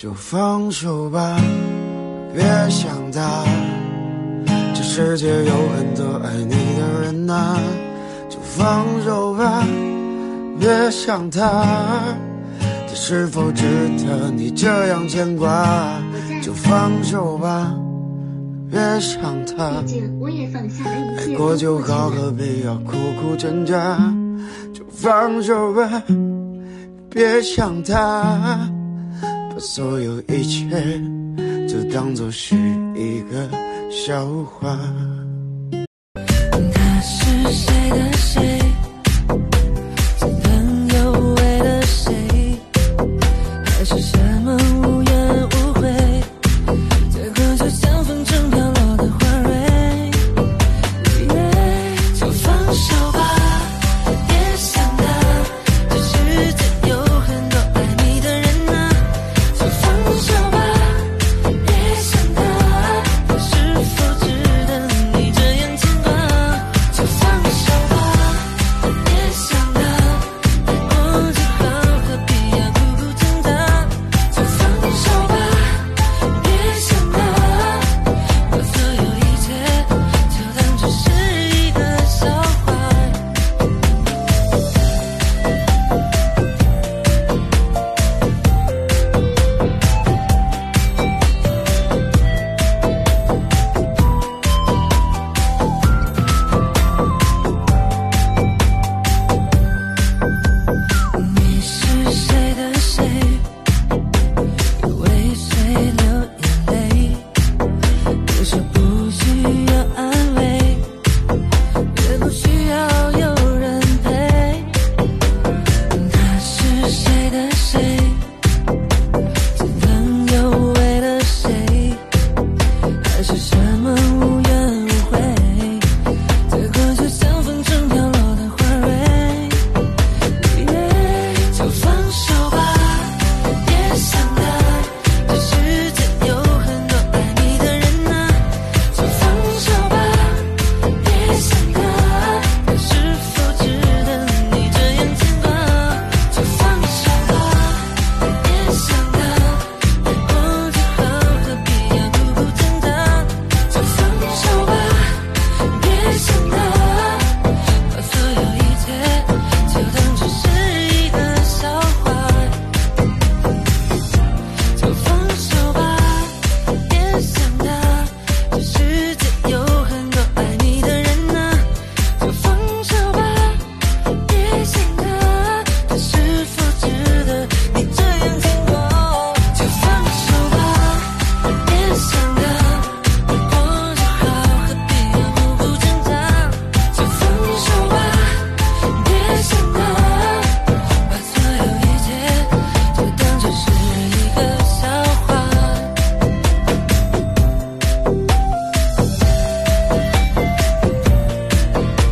就放手吧，别想他。这世界有很多爱你的人啊，就放手吧，别想他。他是否值得你这样牵挂？就放手吧，别想他。爱过就好，何必要苦苦挣扎？就放手吧，别想他。把所有一切就当作是一个笑话。 他是谁的谁？是朋友为了谁？还是什么无